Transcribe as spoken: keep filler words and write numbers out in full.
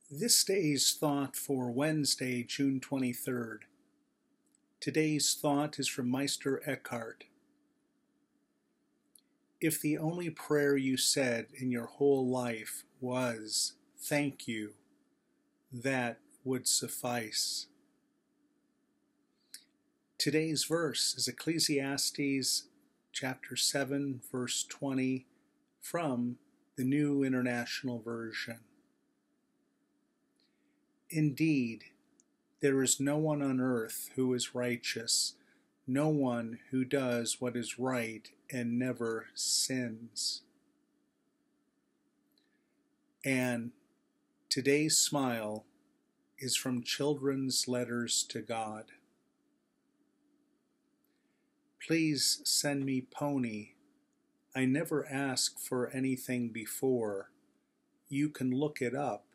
This day's thought for Wednesday, June twenty-third. Today's thought is from Meister Eckhart. If the only prayer you said in your whole life was, "Thank you," that would suffice. Today's verse is Ecclesiastes chapter seven, verse twenty, from the New International Version. Indeed, there is no one on earth who is righteous, no one who does what is right and never sins. And today's smile is from Children's Letters to God. Please send me Pony. I never ask for anything before. You can look it up